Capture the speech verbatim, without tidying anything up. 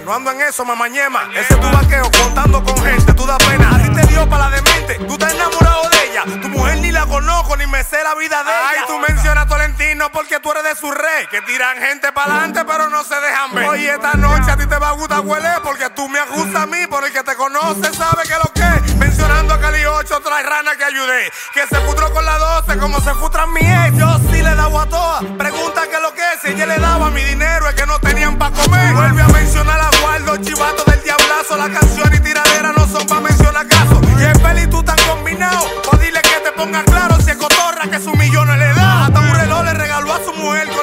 No ando en eso, mamañema. Ese tu vaqueo contando con gente, tú da pena. A ti te dio para la demente. Tú estás enamorado de ella. Tu mujer ni la conozco, ni me sé la vida de ella. Ay, tú mencionas a Tolentino porque tú eres de su rey. Que tiran gente para adelante, pero no se dejan ver. Oye, esta noche a ti te va a gustar huele, porque tú me ajustas a mí. Por el que te conoce sabe que lo que es. Mencionando a Cali ocho, otra rana que ayudé. Que se futró con la doce como se futran mi ex. Yo sí le daba a todas. Pregunta que lo que es. Si ella le daba mi dinero es que no tenían para comer. Vuelve a mencionar a Juan